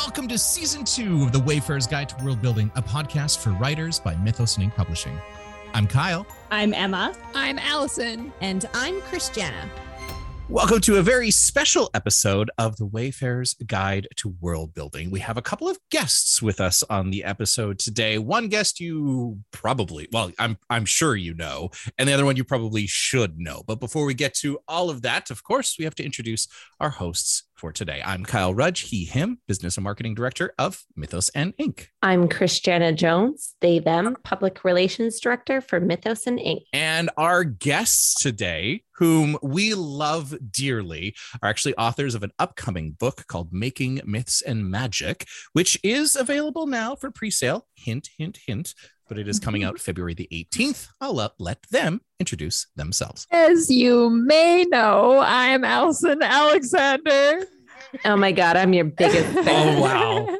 welcome to Season 2 of The Wayfarer's Guide to World Building, a podcast for writers by Mythos and Inc. Publishing. I'm Kyle. I'm Emma. I'm Allison. And I'm Christiana. Welcome to a very special episode of The Wayfarer's Guide to World Building. We have a couple of guests with us on the episode today. One guest you probably, well, I'm sure you know, and the other one you probably should know. But before we get to all of that, of course, we have to introduce our hosts for today. I'm Kyle Rudge, he, him, Business and Marketing Director of Mythos and Inc. I'm Christiana Jones, they, them, Public Relations Director for Mythos and Inc. And our guests today, whom we love dearly, are actually authors of an upcoming book called Making Myths and Magic, which is available now for pre-sale. Hint, hint, hint. But it is coming out February the 18th. I'll let them introduce themselves. As you may know, I'm Allison Alexander. Oh my God, I'm your biggest fan. Oh, wow.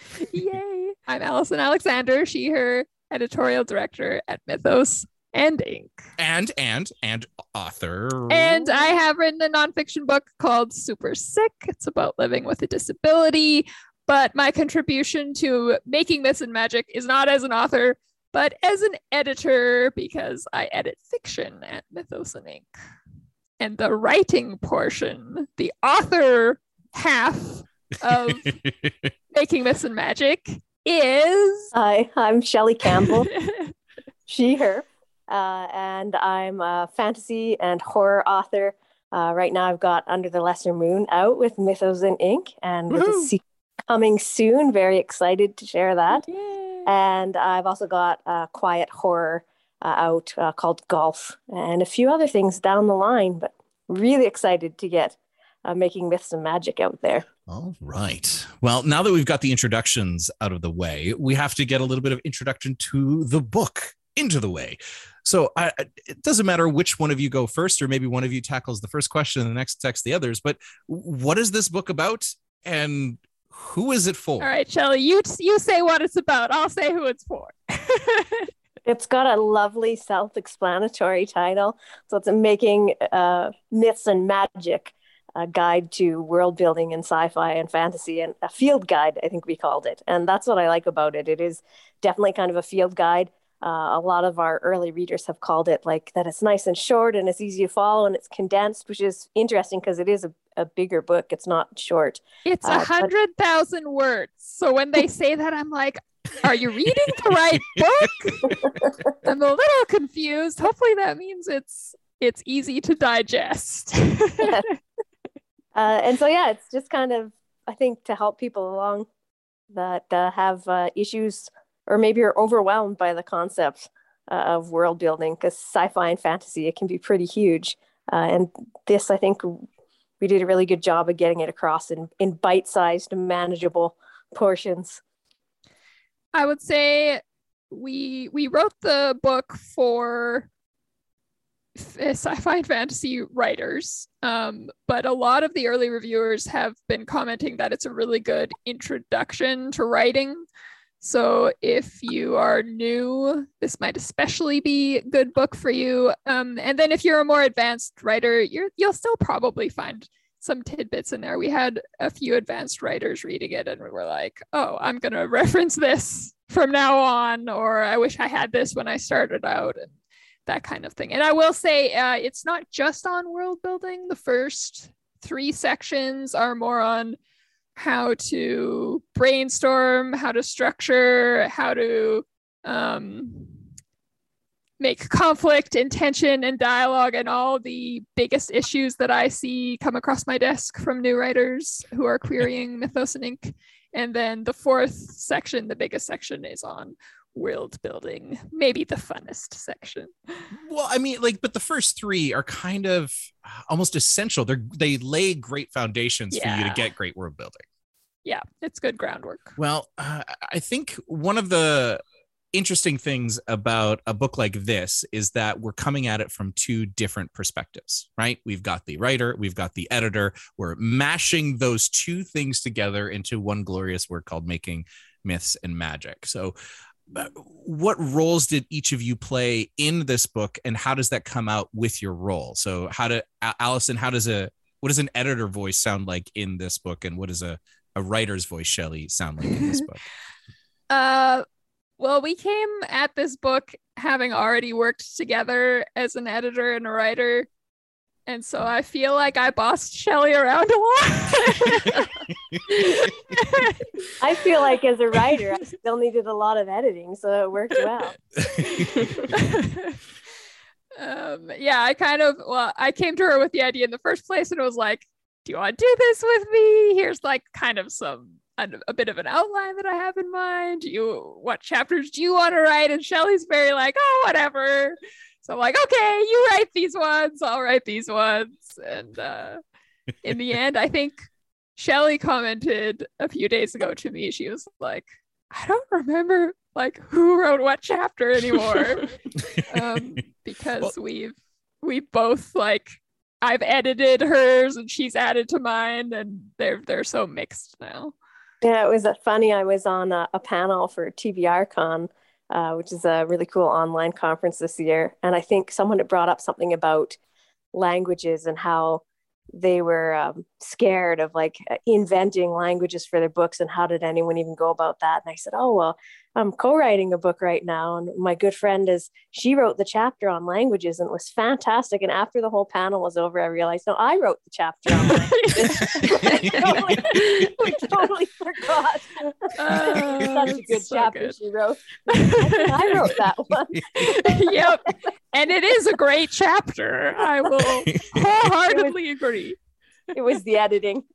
Yay. I'm Allison Alexander, she, her, editorial director at Mythos and Inc. And author. And I have written a nonfiction book called Super Sick. It's about living with a disability. But my contribution to Making Myths and Magic is not as an author, but as an editor, because I edit fiction at Mythos and Inc. And the writing portion, the author half of Making Myths and Magic is... Hi, I'm Shelley Campbell, she, her, and I'm a fantasy and horror author. Right now I've got Under the Lesser Moon out with Mythos and Inc. and with a sequel coming soon. Very excited to share that. Yay. And I've also got quiet horror out called Golf and a few other things down the line, but really excited to get Making Myths and Magic out there. All right. Well, now that we've got the introductions out of the way, we have to get a little bit of introduction to the book into the way. So it doesn't matter which one of you go first, or maybe one of you tackles the first question and the next text the others, but what is this book about and who is it for? All right, Shelley, you say what it's about. I'll say who it's for. It's got a lovely self-explanatory title. So it's Making Myths and Magic, a guide to world building in sci-fi and fantasy, and a field guide, I think we called it. And that's what I like about it. It is definitely kind of a field guide. A lot of our early readers have called it like that. It's nice and short and it's easy to follow and it's condensed, which is interesting because it is a bigger book. It's not short. It's 100,000 words. So when they say that, I'm like, are you reading the right book? I'm a little confused. Hopefully that means it's easy to digest. And so, yeah, it's just kind of, I think, to help people along that have issues or maybe are overwhelmed by the concept of world building, because sci-fi and fantasy, it can be pretty huge. And this, I think, we did a really good job of getting it across in bite-sized, manageable portions. I would say we wrote the book for sci-fi and fantasy writers, but a lot of the early reviewers have been commenting that it's a really good introduction to writing. So if you are new, this might especially be a good book for you. And then if you're a more advanced writer, you'll still probably find some tidbits in there. We had a few advanced writers reading it and we were like, oh, I'm going to reference this from now on, or I wish I had this when I started out, and that kind of thing. And I will say it's not just on world building. The first 3 sections are more on how to brainstorm, how to structure, how to make conflict and tension and dialogue and all the biggest issues that I see come across my desk from new writers who are querying Mythos and Inc. And then the 4th section, the biggest section, is on world building, maybe the funnest section. Well, I mean, but the first 3 are kind of almost essential. They lay great foundations for you to get great world building. Yeah, it's good groundwork. Well, I think one of the interesting things about a book like this is that we're coming at it from 2 different perspectives, right? We've got the writer, we've got the editor. We're mashing those 2 things together into one glorious work called Making Myths and Magic. So what roles did each of you play in this book, and how does that come out with your role? So Allison, what does an editor voice sound like in this book, and what does a a writer's voice Shelley sound like in this book? Well, we came at this book having already worked together as an editor and a writer. And so I feel like I bossed Shelley around a lot. I feel like as a writer, I still needed a lot of editing, so it worked well. I came to her with the idea in the first place, and it was like, do you want to do this with me? Here's like kind of a bit of an outline that I have in mind. What chapters do you want to write? And Shelley's very like, oh, whatever. So I'm like, okay, you write these ones, I'll write these ones. And in the end, I think Shelley commented a few days ago to me, she was like, I don't remember like who wrote what chapter anymore. Because we both like, I've edited hers and she's added to mine, and they're so mixed now. Yeah, it was funny. I was on a panel for TBRCon, which is a really cool online conference this year. And I think someone had brought up something about languages and how they were scared of like inventing languages for their books, and how did anyone even go about that? And I said, oh, well, I'm co-writing a book right now, and my good friend she wrote the chapter on languages, and it was fantastic. And after the whole panel was over, I realized, no, I wrote the chapter on languages. we totally forgot. Such a good chapter good. She wrote. I wrote that one. Yep. And it is a great chapter. I will wholeheartedly agree. It was the editing.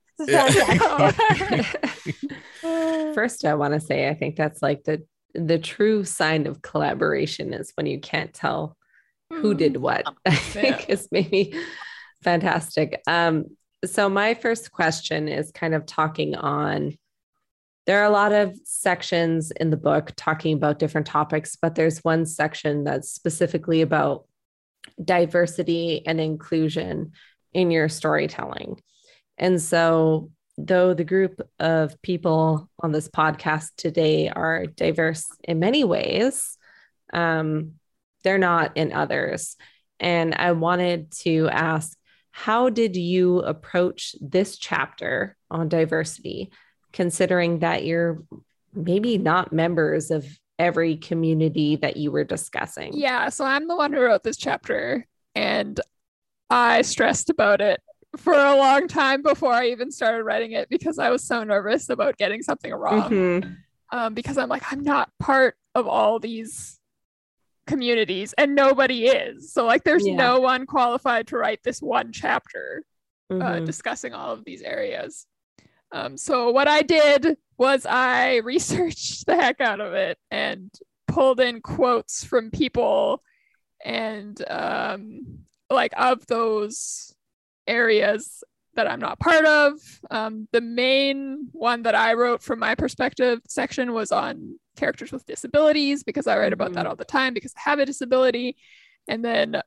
First, I want to say, I think that's like the true sign of collaboration is when you can't tell who did what. I think is maybe fantastic. So my first question is kind of talking on, there are a lot of sections in the book talking about different topics, but there's one section that's specifically about diversity and inclusion in your storytelling. And so though the group of people on this podcast today are diverse in many ways, they're not in others. And I wanted to ask, how did you approach this chapter on diversity, considering that you're maybe not members of every community that you were discussing? Yeah, so I'm the one who wrote this chapter, and I stressed about it for a long time before I even started writing it, because I was so nervous about getting something wrong. Because I'm like, I'm not part of all these communities, and nobody is. So like, there's no one qualified to write this one chapter discussing all of these areas. So what I did was I researched the heck out of it and pulled in quotes from people, and like of those areas that I'm not part of. The main one that I wrote from my perspective section was on characters with disabilities, because I write about that all the time because I have a disability. And then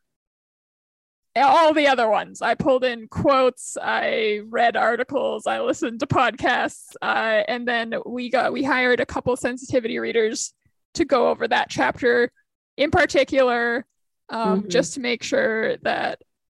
all the other ones, I pulled in quotes, I read articles, I listened to podcasts, and then we hired a couple sensitivity readers to go over that chapter in particular, just to make sure that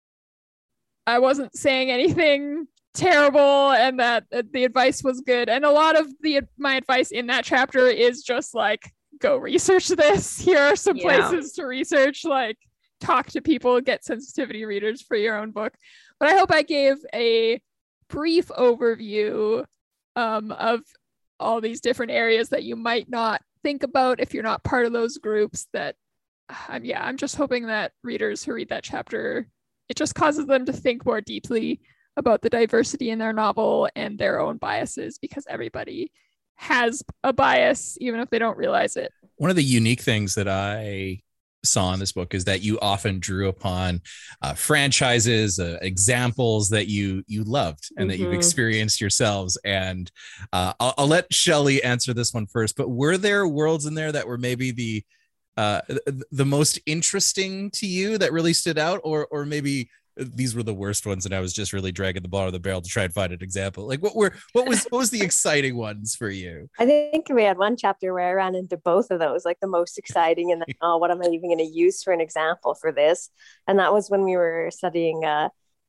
I wasn't saying anything terrible and that the advice was good. And a lot of my advice in that chapter is just like, go research this. Here are some places to research, like talk to people, get sensitivity readers for your own book. But I hope I gave a brief overview of all these different areas that you might not think about if you're not part of those groups. That I'm just hoping that readers who read that chapter, it just causes them to think more deeply about the diversity in their novel and their own biases, because everybody has a bias, even if they don't realize it. One of the unique things that I saw in this book is that you often drew upon franchises, examples that you loved and that you've experienced yourselves. And I'll let Shelley answer this one first, but were there worlds in there that were maybe the most interesting to you, that really stood out, or maybe these were the worst ones and I was just really dragging the bottom of the barrel to try and find an example? Like what was the exciting ones for you? I think we had one chapter where I ran into both of those, like the most exciting, and then, what am I even going to use for an example for this? And that was when we were studying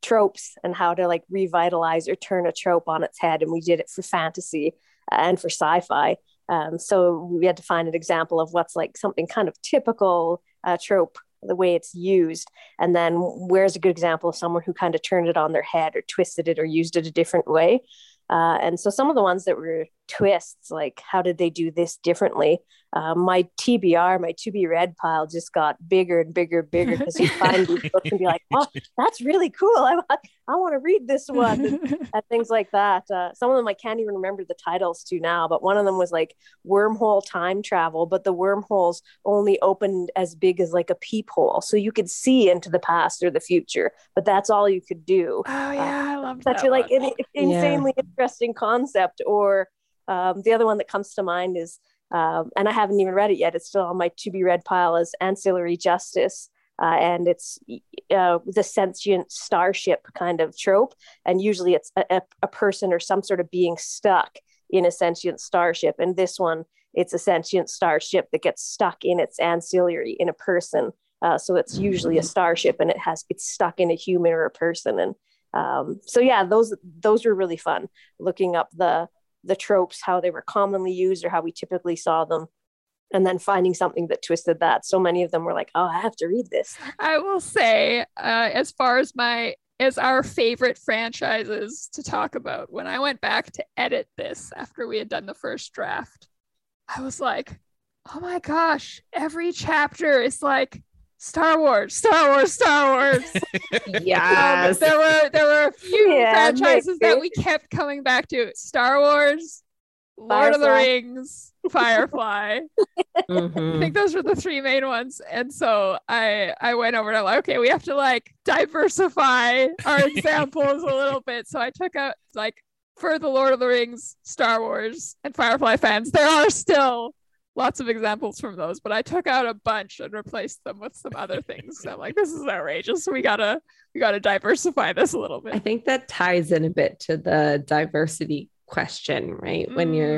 tropes and how to like revitalize or turn a trope on its head. And we did it for fantasy and for sci-fi. So we had to find an example of what's like something kind of typical trope, the way it's used. And then where's a good example of someone who kind of turned it on their head or twisted it or used it a different way. And so some of the ones that were twists, like how did they do this differently? My TBR, my to be read pile just got bigger and bigger and bigger because you find these books and be like, oh, that's really cool. I want to read this one and things like that. Some of them I can't even remember the titles to now, but one of them was like wormhole time travel, but the wormholes only opened as big as like a peephole. So you could see into the past or the future, but that's all you could do. Oh yeah, I love that. Such a like insanely interesting concept. Or the other one that comes to mind is, and I haven't even read it yet, it's still on my to be read pile, is Ancillary Justice. And it's the sentient starship kind of trope. And usually it's a person or some sort of being stuck in a sentient starship. And this one, it's a sentient starship that gets stuck in its ancillary in a person. So it's usually a starship and it's stuck in a human or a person. And so yeah, those were really fun, looking up the tropes, how they were commonly used or how we typically saw them, and then finding something that twisted that. So many of them were like, oh, I have to read this. I will say, as far as our favorite franchises to talk about, when I went back to edit this after we had done the first draft, I was like, oh my gosh, every chapter is like Star Wars. Yes. There were a few franchises that we kept coming back to. Star Wars, Lord of the Rings, Firefly. I think those were the three main ones. And so I went over and I'm like, okay, we have to like diversify our examples a little bit. So I took out like, for the Lord of the Rings, Star Wars, and Firefly fans, there are still lots of examples from those, but I took out a bunch and replaced them with some other things. So I'm like, this is outrageous. We gotta diversify this a little bit. I think that ties in a bit to the diversity question, right? When you're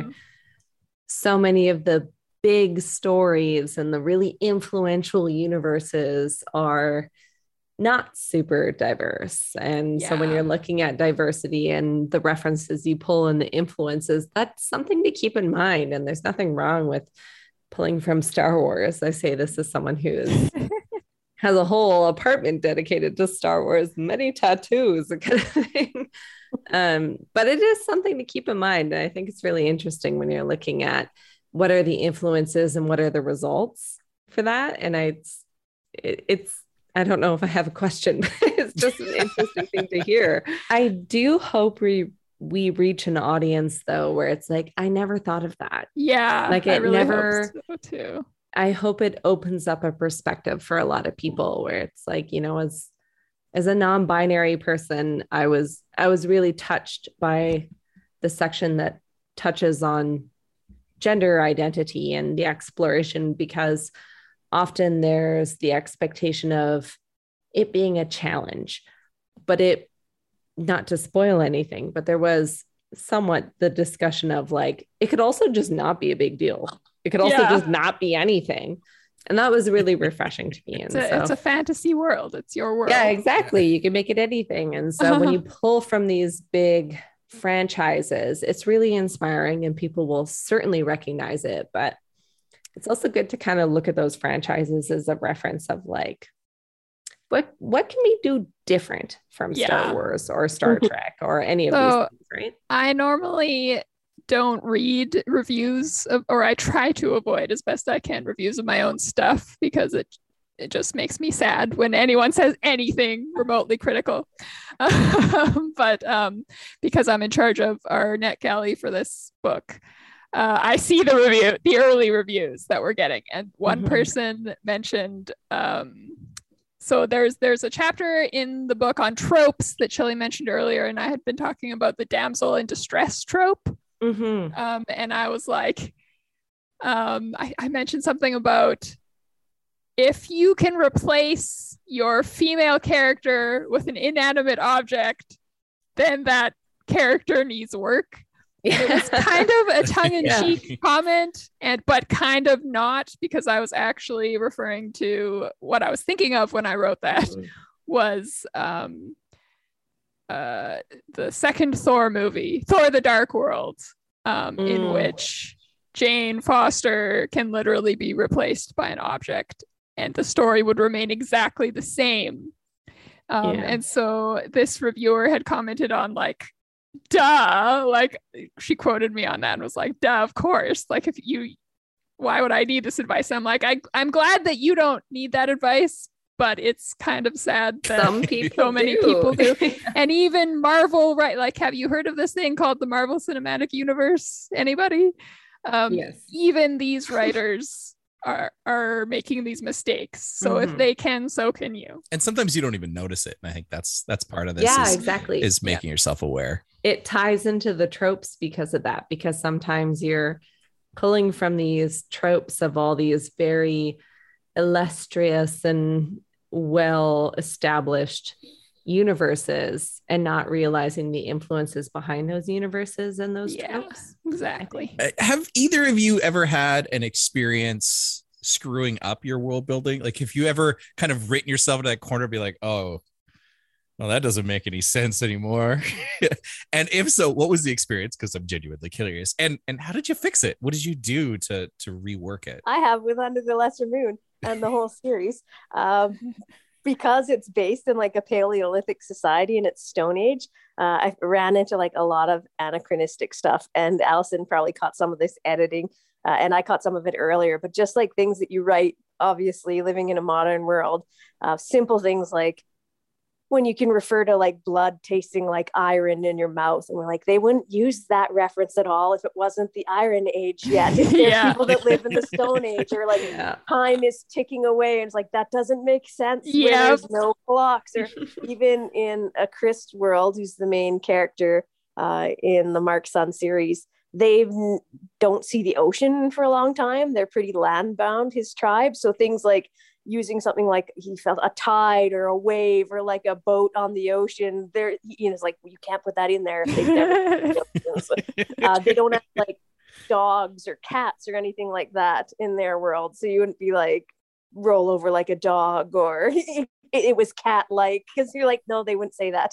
so many of the big stories and the really influential universes are not super diverse. And so when you're looking at diversity and the references you pull and the influences, that's something to keep in mind. And there's nothing wrong with pulling from Star Wars. I say this as someone who has a whole apartment dedicated to Star Wars, many tattoos, that kind of thing. But it is something to keep in mind. And I think it's really interesting when you're looking at what are the influences and what are the results for that. And it's I don't know if I have a question, but it's just an interesting thing to hear. I do hope we reach an audience though, where it's like, I never thought of that. Yeah. Like it really never, hope so too. I hope it opens up a perspective for a lot of people where it's like, you know, as a non-binary person, I was really touched by the section that touches on gender identity and the exploration, because often there's the expectation of it being a challenge, but not to spoil anything, but there was somewhat the discussion of like, it could also just not be a big deal. It could also just not be anything. And that was really refreshing to me. It's a fantasy world. It's your world. Yeah, exactly. You can make it anything. And so when you pull from these big franchises, it's really inspiring and people will certainly recognize it. But it's also good to kind of look at those franchises as a reference of like, what can we do different from Star Wars or Star Trek or any of these things, right? I normally don't read reviews or I try to avoid as best I can reviews of my own stuff, because it just makes me sad when anyone says anything remotely critical. But because I'm in charge of our NetGalley for this book, I see the early reviews that we're getting, and one person mentioned. So there's a chapter in the book on tropes that Shelley mentioned earlier, and I had been talking about the damsel in distress trope. And I was like, I mentioned something about if you can replace your female character with an inanimate object, then that character needs work. It was kind of a tongue-in-cheek comment, but kind of not, because I was actually referring to what I was thinking of when I wrote that was the second Thor movie, Thor: The Dark World, in which Jane Foster can literally be replaced by an object and the story would remain exactly the same. And so this reviewer had commented on like, duh, like she quoted me on that and was like, duh, of course. Like why would I need this advice? I'm like, I'm glad that you don't need that advice, but it's kind of sad that so many people do. And even Marvel, right? Like, have you heard of this thing called the Marvel Cinematic Universe? Anybody? Yes. Even these writers are making these mistakes. So if they can, so can you. And sometimes you don't even notice it. And I think that's part of this. Yeah, exactly. Is making yourself aware. It ties into the tropes because of that, because sometimes you're pulling from these tropes of all these very illustrious and well-established universes and not realizing the influences behind those universes and those tropes. Exactly. Have either of you ever had an experience screwing up your world building? Like, if you ever kind of written yourself into that corner and be like, oh, well, that doesn't make any sense anymore. And if so, what was the experience? Because I'm genuinely curious. And how did you fix it? What did you do to rework it? I have with Under the Lesser Moon and the whole series. Because it's based in like a Paleolithic society and it's Stone Age, I ran into like a lot of anachronistic stuff, and Allison probably caught some of this editing, and I caught some of it earlier, but just like things that you write, obviously living in a modern world, simple things like when you can refer to like blood tasting like iron in your mouth, and we're like, they wouldn't use that reference at all if it wasn't the Iron Age yet. If there's people that live in the Stone Age, or like time is ticking away, and it's like, that doesn't make sense when there's no clocks. Or even in a Chris world, who's the main character in the Mark Sun series, they don't see the ocean for a long time. They're pretty land bound, his tribe. So things like using something like he felt a tide or a wave or like a boat on the ocean, there, you know, it's like, well, you can't put that in there if they've never they don't have like dogs or cats or anything like that in their world, so you wouldn't be like roll over like a dog, or it was cat like, because you're like, no, they wouldn't say that.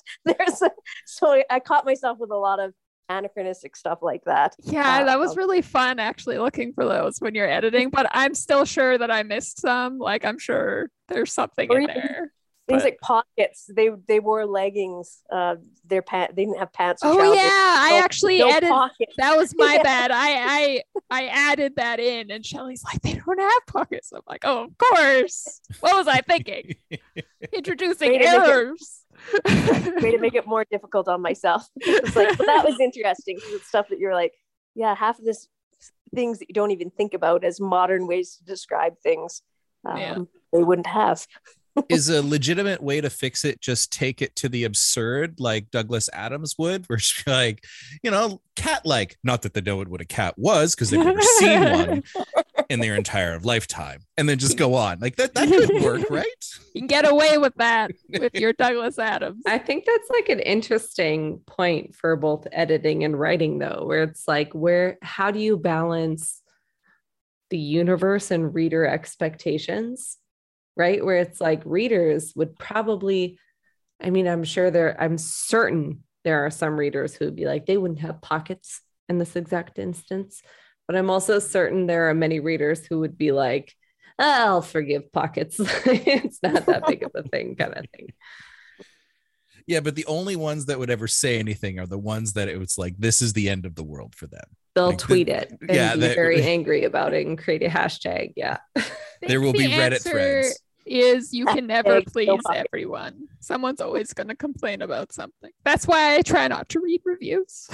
So I caught myself with a lot of anachronistic stuff like that. That was really fun actually looking for those when you're editing, but I'm still sure that I missed some. Like, I'm sure there's something in there. Things like pockets. They wore leggings. Their pants. They didn't have pants. Oh trousers. I actually edited. Pockets. That was my bad. I added that in, and Shelly's like, they don't have pockets. I'm like, oh, of course. What was I thinking? Introducing errors. Way to make it more difficult on myself. It's like, but that was interesting. It's stuff that you're like, half of this things that you don't even think about as modern ways to describe things. They wouldn't have. Is a legitimate way to fix it just take it to the absurd, like Douglas Adams would, where she's like, you know, cat-like. Not that they know what a cat was, because they've never seen one in their entire lifetime, and then just go on like that. That could work, right? You can get away with that with your Douglas Adams. I think that's like an interesting point for both editing and writing, though, where it's like, how do you balance the universe and reader expectations? Right? Where it's like readers would probably, I mean, I'm certain there are some readers who would be like, they wouldn't have pockets in this exact instance. But I'm also certain there are many readers who would be like, I'll forgive pockets. It's not that big of a thing, kind of thing. Yeah, but the only ones that would ever say anything are the ones that it was like, this is the end of the world for them. They'll like tweet it and be very angry about it and create a hashtag. Yeah. There will be Reddit threads. Is you can never please everyone. Someone's always going to complain about something. That's why I try not to read reviews.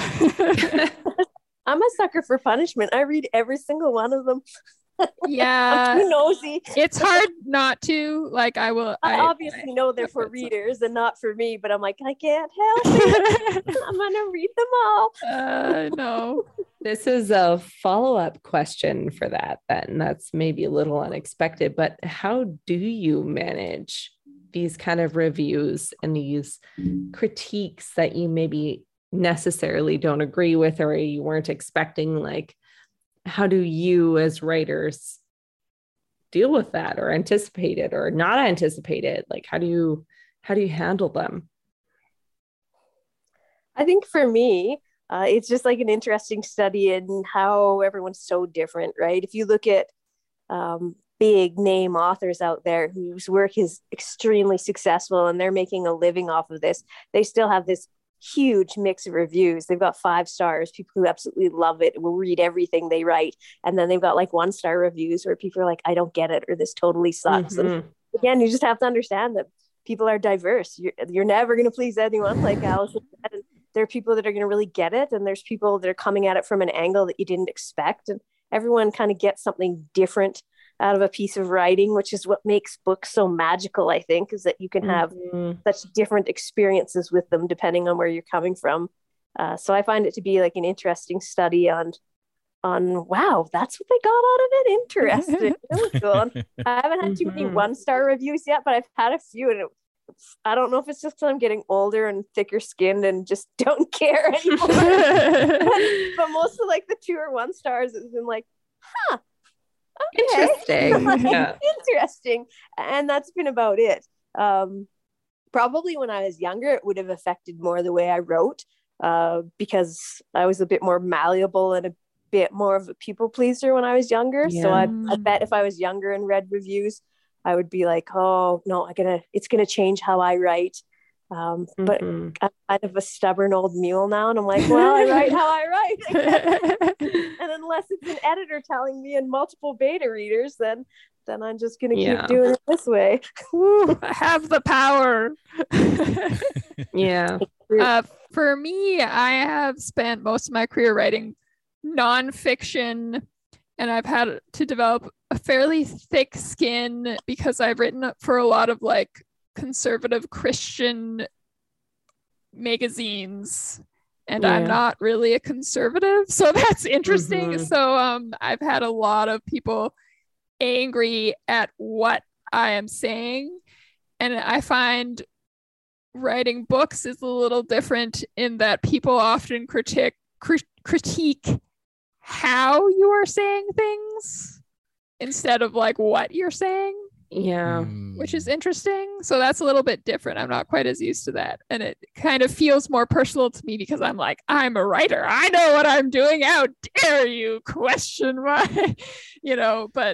I'm a sucker for punishment. I read every single one of them. Yeah. I'm too nosy. It's hard not to. Like, I obviously know they're for readers and not for me, but I'm like, I can't help it. I'm gonna read them all. No. This is a follow-up question for that, then. That's maybe a little unexpected, but how do you manage these kind of reviews and these critiques that you maybe necessarily don't agree with or you weren't expecting? Like, how do you as writers deal with that, or anticipate it or not anticipate it? Like, how do you handle them? I think for me, it's just like an interesting study in how everyone's so different, right? If you look at big name authors out there whose work is extremely successful and they're making a living off of this, they still have this huge mix of reviews. They've got 5 stars, people who absolutely love it, will read everything they write. And then they've got like 1-star reviews where people are like, I don't get it, or this totally sucks. And again, you just have to understand that people are diverse. You're never going to please anyone, like Allison said. And there are people that are going to really get it, and there's people that are coming at it from an angle that you didn't expect. And everyone kind of gets something different out of a piece of writing, which is what makes books so magical, I think, is that you can have such different experiences with them depending on where you're coming from. So I find it to be like an interesting study on wow, that's what they got out of it. Interesting. Cool. I haven't had too many 1-star reviews yet, but I've had a few, and I don't know if it's just because I'm getting older and thicker skinned and just don't care anymore. but most of like the 2 or 1 stars has been like, huh, okay. Interesting. Yeah. Interesting. And that's been about it. Probably when I was younger, it would have affected more the way I wrote, because I was a bit more malleable and a bit more of a people pleaser when I was younger. Yeah. So I bet if I was younger and read reviews, I would be like, oh no, it's gonna change how I write. But I'm kind of a stubborn old mule now, and I'm like, well, I write how I write. And unless it's an editor telling me and multiple beta readers, then I'm just gonna keep doing it this way. Woo, I have the power. Yeah. For me, I have spent most of my career writing nonfiction, and I've had to develop a fairly thick skin because I've written for a lot of like conservative Christian magazines, and I'm not really a conservative, so that's interesting. So I've had a lot of people angry at what I am saying, and I find writing books is a little different in that people often critique how you are saying things instead of like what you're saying. Yeah. Which is interesting. So that's a little bit different. I'm not quite as used to that. And it kind of feels more personal to me because I'm like, I'm a writer. I know what I'm doing. How dare you question my, but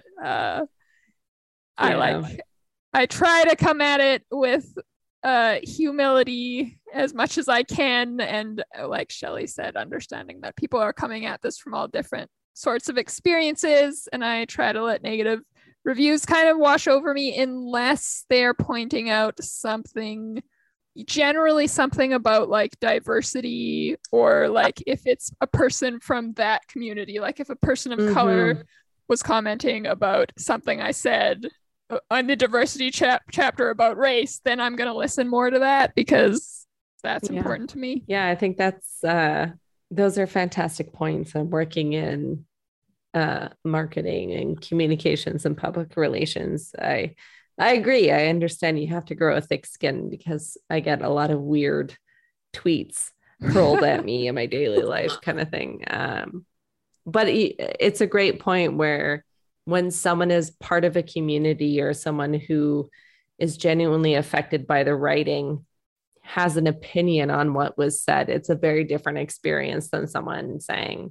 I try to come at it with humility as much as I can. And like Shelley said, understanding that people are coming at this from all different sorts of experiences. And I try to let negative reviews kind of wash over me unless they're pointing out generally something about like diversity, or like if it's a person from that community, like if a person of color was commenting about something I said on the diversity chapter about race, then I'm going to listen more to that because that's important to me. Yeah, I think that's those are fantastic points. I'm working in marketing and communications and public relations. I agree. I understand you have to grow a thick skin because I get a lot of weird tweets hurled at me in my daily life kind of thing. But it's a great point where when someone is part of a community or someone who is genuinely affected by the writing has an opinion on what was said, it's a very different experience than someone saying,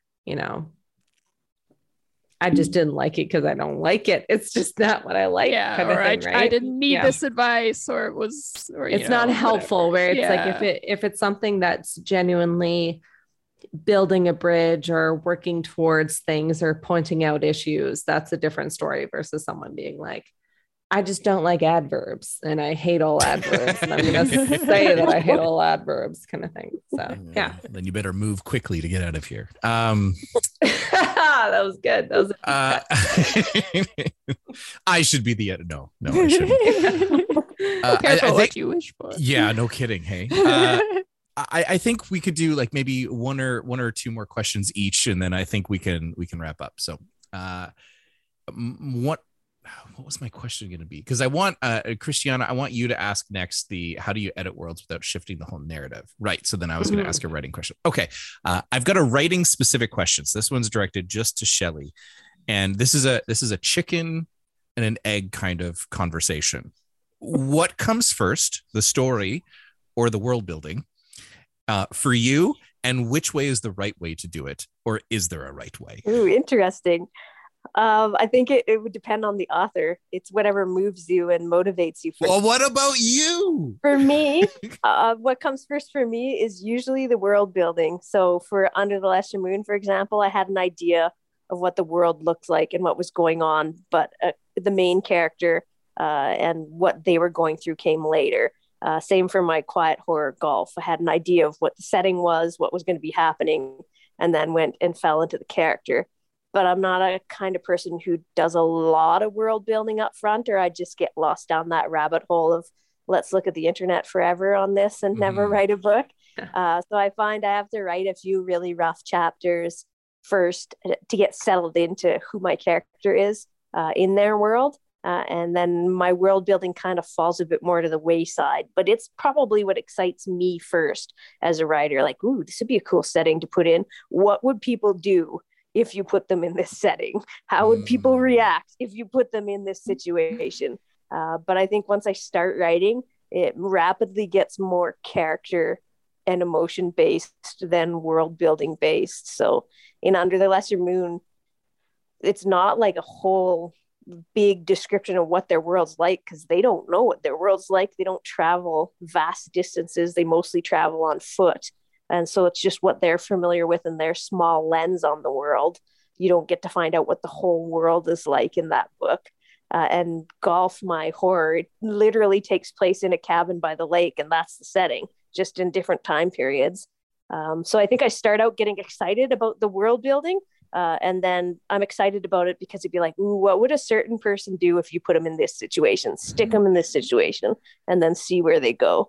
I just didn't like it because I don't like it. It's just not what I like. Yeah, kind of thing, right? I didn't need this advice, or it was, or it's not helpful. Whatever. Where it's like if it's something that's genuinely building a bridge or working towards things or pointing out issues, that's a different story versus someone being like, I just don't like adverbs and I hate all adverbs and I'm going to say that I hate all adverbs kind of thing. So yeah. Then you better move quickly to get out of here. That was good. That was I should be the no, I shouldn't. Careful what you wish for. Yeah, no kidding. Hey, I think we could do like maybe one or two more questions each, and then I think we can wrap up. So, what was my question going to be? Because I want Christiana, I want you to ask next how do you edit worlds without shifting the whole narrative? Right. So then I was going to ask a writing question. Okay. I've got a writing specific question. So this one's directed just to Shelley. And this is a chicken and an egg kind of conversation. What comes first, the story or the world building? for you, and which way is the right way to do it, or is there a right way? Ooh, interesting. I think it would depend on the author. It's whatever moves you and motivates you. Well, what about you? For me, what comes first for me is usually the world building. So for Under the Lesser Moon, for example, I had an idea of what the world looked like and what was going on, but the main character and what they were going through came later. Same for my quiet horror golf. I had an idea of what the setting was, what was going to be happening, and then went and fell into the character. But I'm not a kind of person who does a lot of world building up front, or I just get lost down that rabbit hole of let's look at the internet forever on this and never write a book. So I find I have to write a few really rough chapters first to get settled into who my character is in their world. And then my world building kind of falls a bit more to the wayside, but it's probably what excites me first as a writer. Like, ooh, this would be a cool setting to put in. What would people do if you put them in this setting? How would people react if you put them in this situation? But I think once I start writing, it rapidly gets more character and emotion based than world building based. So in Under the Lesser Moon, it's not like a whole big description of what their world's like, because they don't know what their world's like. They don't travel vast distances. They mostly travel on foot. And so it's just what they're familiar with in their small lens on the world. You don't get to find out what the whole world is like in that book. And Golf, my horror, it literally takes place in a cabin by the lake, and that's the setting, just in different time periods. So I think I start out getting excited about the world building, and then I'm excited about it because it'd be like, ooh, what would a certain person do if you put them in this situation? Stick them in this situation, and then see where they go.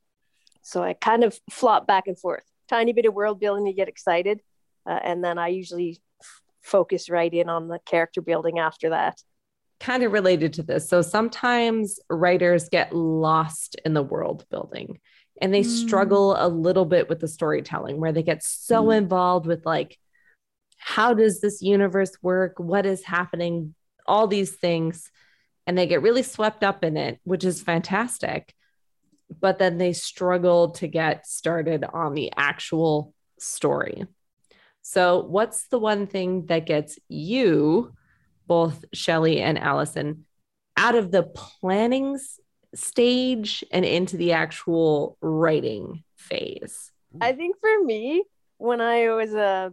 So I kind of flop back and forth. Tiny bit of world building to get excited, and then I usually focus right in on the character building after that. Kind of related to this. So sometimes writers get lost in the world building and they struggle a little bit with the storytelling, where they get so involved with like, how does this universe work? What is happening? All these things. And they get really swept up in it, which is fantastic. But then they struggle to get started on the actual story. So what's the one thing that gets you, both Shelley and Allison, out of the planning stage and into the actual writing phase? I think for me, when I was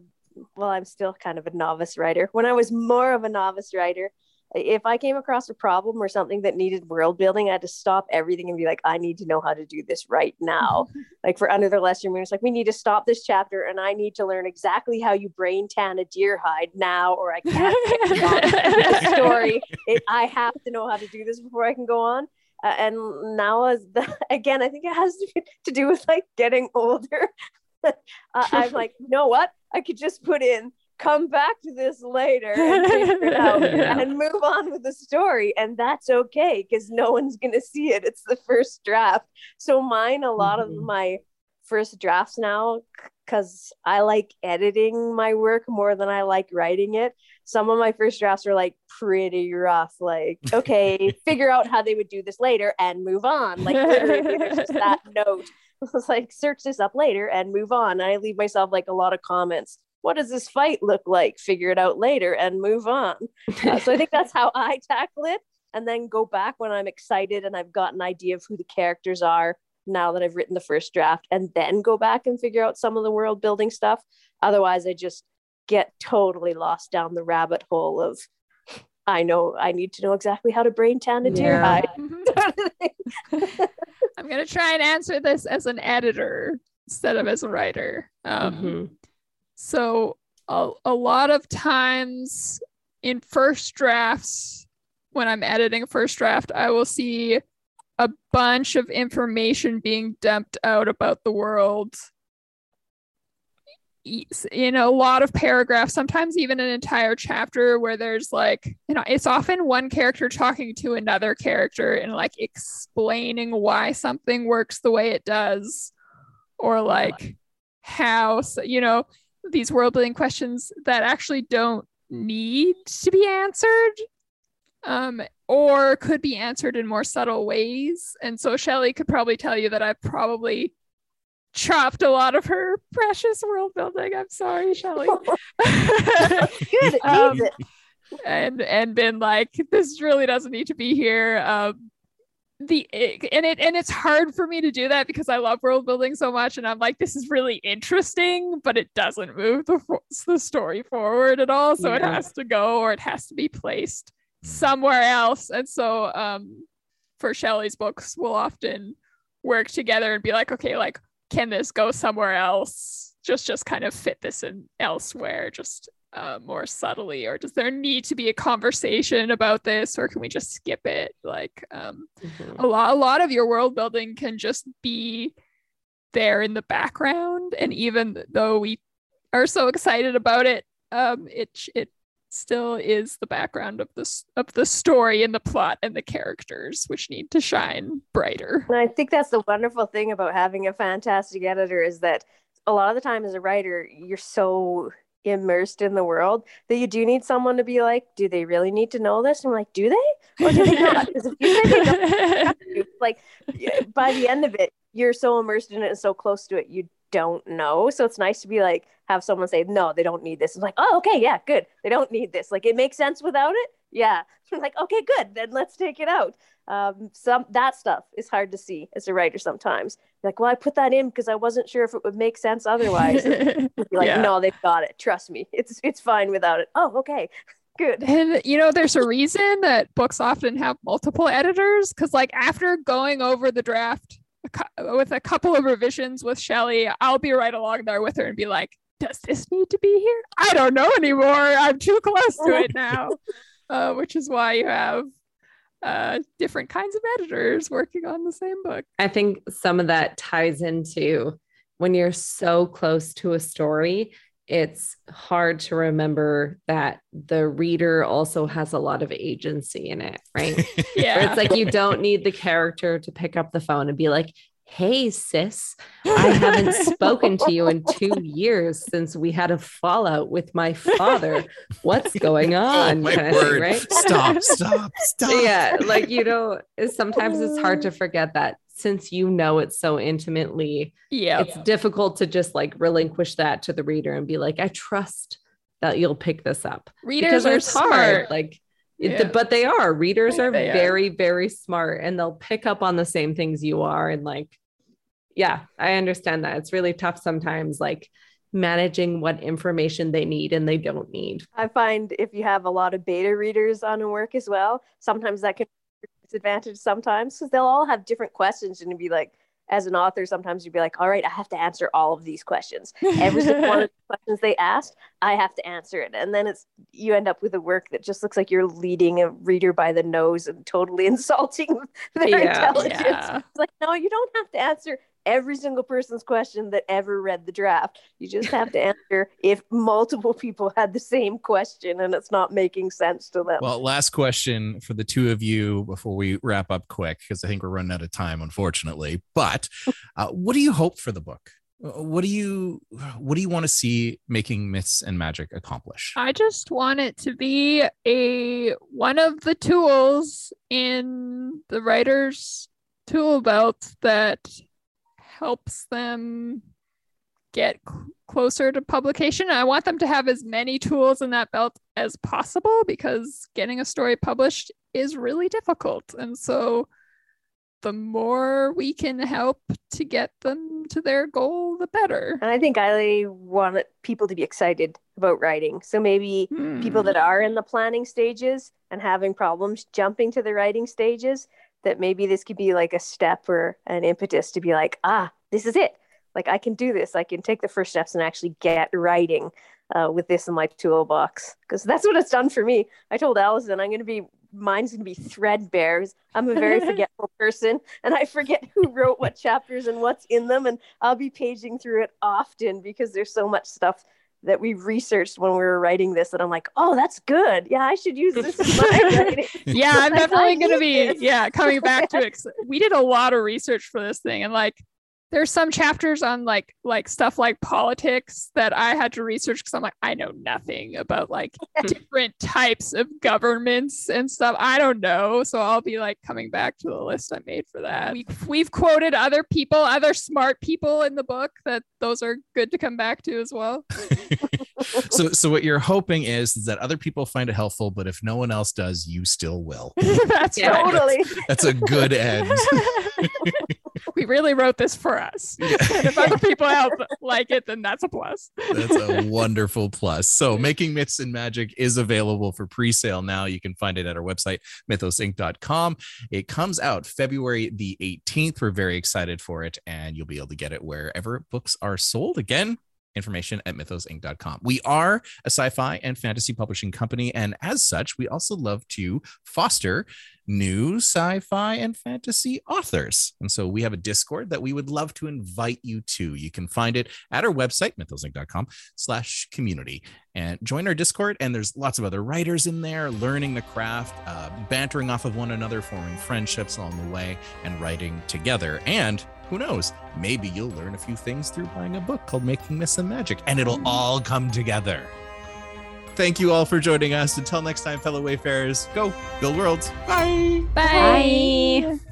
I'm still kind of a novice writer. When I was more of a novice writer, if I came across a problem or something that needed world building, I had to stop everything and be like, I need to know how to do this right now. Like for Under the Lesser Moon, it's like, we need to stop this chapter and I need to learn exactly how you brain tan a deer hide now, or I can't get on with the story. I have to know how to do this before I can go on. And now, again, I think it has to do with like getting older. I'm like, you know what? I could just put in, come back to this later and figure it out and move on with the story. And that's okay, because no one's going to see it. It's the first draft. So mine, a lot of my first drafts now, because I like editing my work more than I like writing it. Some of my first drafts are like pretty rough. Like, okay, figure out how they would do this later and move on. Like literally there's just that note. It's like, search this up later and move on. And I leave myself like a lot of comments. What does this fight look like? Figure it out later and move on. So I think that's how I tackle it. And then go back when I'm excited and I've got an idea of who the characters are now that I've written the first draft, and then go back and figure out some of the world building stuff. Otherwise, I just get totally lost down the rabbit hole of, I know I need to know exactly how to brain tan a deer hide. I'm going to try and answer this as an editor instead of as a writer. So a lot of times in first drafts, when I'm editing a first draft, I will see a bunch of information being dumped out about the world in a lot of paragraphs, sometimes even an entire chapter, where there's like, it's often one character talking to another character and like explaining why something works the way it does, or like how, these world building questions that actually don't need to be answered, or could be answered in more subtle ways. And so Shelley could probably tell you that I've probably chopped a lot of her precious world building. I'm sorry, Shelley. Good. It needs it. And been like, this really doesn't need to be here. It's hard for me to do that because I love world building so much, and I'm like, this is really interesting, but it doesn't move the story forward at all. So it has to go, or it has to be placed somewhere else. And so for Shelley's books, we'll often work together and be like, okay, like, can this go somewhere else? Just kind of fit this in elsewhere, just more subtly, or does there need to be a conversation about this, or can we just skip it? Like a lot of your world building can just be there in the background, and even though we are so excited about it, it still is the background of the story and the plot and the characters, which need to shine brighter. And I think that's the wonderful thing about having a fantastic editor, is that a lot of the time as a writer, you're so immersed in the world that you do need someone to be like, do they really need to know this? And I'm like, do they? Or do they not? Because if you say they don't, like, by the end of it, you're so immersed in it and so close to it, you don't know. So it's nice to be like, have someone say, no, they don't need this. It's like, oh, okay, yeah, good. They don't need this. Like, it makes sense without it. Yeah. I'm like, okay, good. Then let's take it out. That stuff is hard to see as a writer sometimes. Like, well, I put that in because I wasn't sure if it would make sense otherwise. Like, no, they've got it. Trust me. It's fine without it. Oh, okay. Good. And there's a reason that books often have multiple editors, because like after going over the draft with a couple of revisions with Shelley, I'll be right along there with her and be like, does this need to be here? I don't know anymore. I'm too close to it now. Which is why you have different kinds of editors working on the same book. I think some of that ties into when you're so close to a story, it's hard to remember that the reader also has a lot of agency in it, right? Yeah. Where it's like, you don't need the character to pick up the phone and be like, hey, sis, I haven't spoken to you in 2 years since we had a fallout with my father. What's going on? Oh, my kind of word. thing, right? Stop. Yeah. Like, sometimes it's hard to forget that since it's so intimately, it's difficult to just like relinquish that to the reader and be like, I trust that you'll pick this up. Readers are smart. Like, but they are. Readers are very, very smart, and they'll pick up on the same things you are. And like, yeah, I understand that. It's really tough sometimes, like managing what information they need and they don't need. I find if you have a lot of beta readers on a work as well, sometimes that can be a disadvantage sometimes, because they'll all have different questions, and you'd be like, as an author, sometimes you'd be like, all right, I have to answer all of these questions. Every single one of the questions they asked, I have to answer it. And then you end up with a work that just looks like you're leading a reader by the nose and totally insulting their intelligence. Yeah. It's like, no, you don't have to answer every single person's question that ever read the draft. You just have to answer if multiple people had the same question and it's not making sense to them. Well, last question for the two of you before we wrap up quick, because I think we're running out of time, unfortunately. But what do you hope for the book? What do you want to see Making Myths and Magic accomplish? I just want it to be one of the tools in the writer's tool belt that helps them get closer to publication. I want them to have as many tools in that belt as possible, because getting a story published is really difficult. And so the more we can help to get them to their goal, the better. And I think I want people to be excited about writing. So maybe people that are in the planning stages and having problems jumping to the writing stages, that maybe this could be like a step or an impetus to be like, this is it. Like, I can do this. I can take the first steps and actually get writing with this in my toolbox. Because that's what it's done for me. I told Allison, mine's going to be threadbare. I'm a very forgetful person, and I forget who wrote what chapters and what's in them. And I'll be paging through it often because there's so much stuff that we researched when we were writing this that I'm like, oh, that's good. Yeah, I should use this in my writing. Yeah, I'm definitely going to be coming back to it. We did a lot of research for this thing, and like There's some chapters on like stuff like politics that I had to research because I'm like, I know nothing about like different types of governments and stuff. I don't know. So I'll be like coming back to the list I made for that. We've quoted other people, other smart people in the book, that those are good to come back to as well. So what you're hoping is that other people find it helpful, but if no one else does, you still will. That's right. Totally. That's a good end. We really wrote this for us. Yeah. And if other people else like it, then that's a plus. That's a wonderful plus. So Making Myths and Magic is available for pre-sale now. You can find it at our website, mythosinc.com. It comes out February the 18th. We're very excited for it, and you'll be able to get it wherever books are sold. Again, information at mythosinc.com. We are a sci-fi and fantasy publishing company, and as such, we also love to foster new sci-fi and fantasy authors. And so we have a Discord that we would love to invite you to. You can find it at our website, mythosinc.com/community, and join our Discord. And there's lots of other writers in there, learning the craft, bantering off of one another, forming friendships along the way, and writing together. And who knows, maybe you'll learn a few things through buying a book called Making Myths and Magic, and it'll all come together. Thank you all for joining us. Until next time, fellow Wayfarers, go build worlds. Bye. Bye.